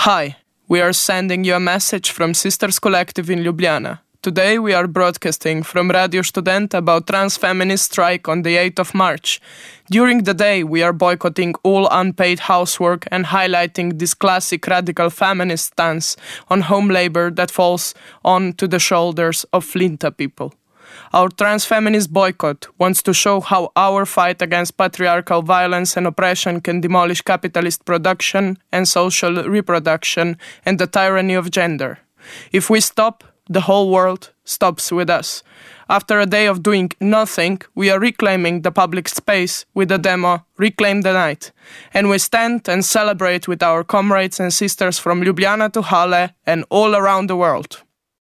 Hi, we are sending you a message from Sisters Collective in Ljubljana. Today we are broadcasting from Radio Student about trans feminist strike on the 8th of March. During the day we are boycotting all unpaid housework and highlighting this classic radical feminist stance on home labor that falls onto the shoulders of Flinta people. Our trans feminist boycott wants to show how our fight against patriarchal violence and oppression can demolish capitalist production and social reproduction and the tyranny of gender. If we stop, the whole world stops with us. After a day of doing nothing, we are reclaiming the public space with the demo Reclaim the Night. And we stand and celebrate with our comrades and sisters from Ljubljana to Halle and all around the world.